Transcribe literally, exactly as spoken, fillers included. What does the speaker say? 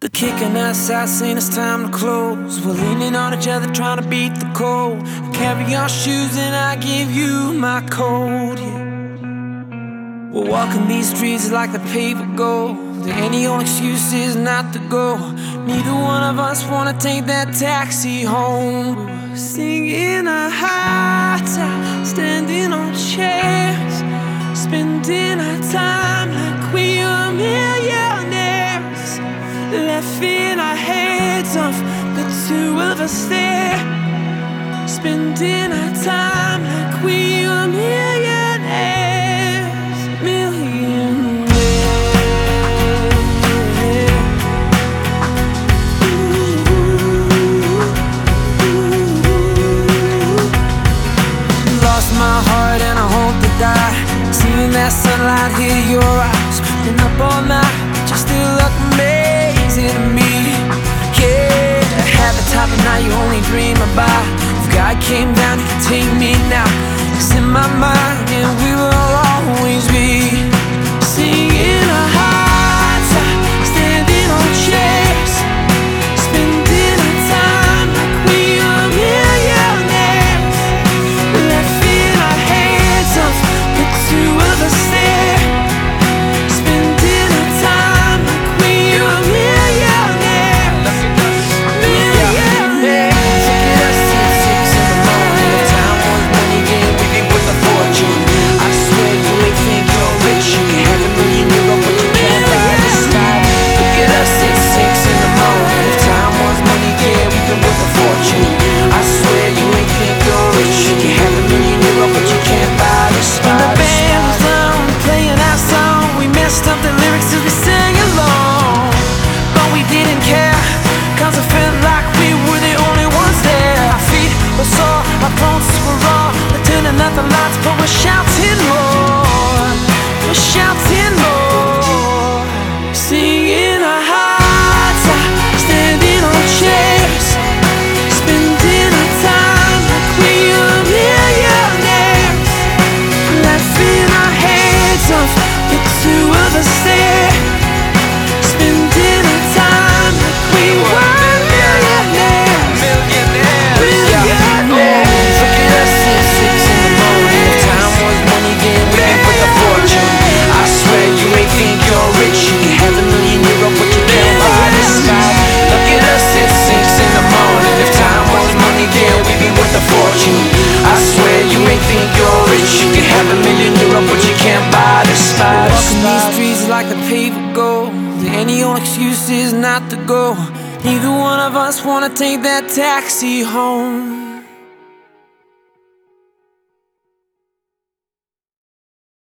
They're kicking us out, saying it's time to close. We're leaning on each other, trying to beat the cold. Carry your shoes and I give you my coat, yeah. We're walking these streets like the paved gold. There ain't any old excuses not to go. Neither one of us wanna take that taxi home. We're singing our hearts out, standing on chairs, spending our time like we are millionaires. Laughing our heads off, the two of us there, spending our time like we are millionaires. Millionaires. Ooh, ooh, ooh. Lost my heart and I hope to die. Seeing that sunlight hit your eyes, been up all night, but you still look amazing to me. Yeah, have the type of night you only dream about. If God came down, he could take me now. It's in my mind, and we will always be singing our hearts out, standing on chairs, spending our time like we are millionaires. Laughing our heads off, the two of us there, spending our time like we are millionaires. Millionaires. Look at us at six in the morning. If time was money, then we'd be worth a fortune. I swear you ain't think you're rich. You can have a million euro, but you can't buy this life. Look at us at six in the morning. If time was money, yeah, we'd be worth a fortune. I swear you ain't think you're rich. You can have a million euro, but you can't buy this life. When the band was loud playing our song, we messed up the lyrics as we sang along, but we didn't care, cause it felt like we were the only ones there. Our feet were sore, our throats were raw. We're turning out the lights, but we're shouting more. We're shouting more. Singing our hearts out, standing on chairs, spending our time like we are millionaires. Laughing our heads off, the two of us there, spending our time like we were millionaires. Millionaires. Look at us at six in the morning. If time was money, then we'd be worth a fortune. I swear you ain't think you're rich. You can have a million euro, but you can't buy this life. Look at us at six in the morning. If time was money, then we'd be worth a fortune. I swear you ain't think you're rich. You can have a million euro, but you can't buy this life. Walking these streets like the paved gold. There ain't any old excuses not to go. Neither one of us wanna take that taxi home.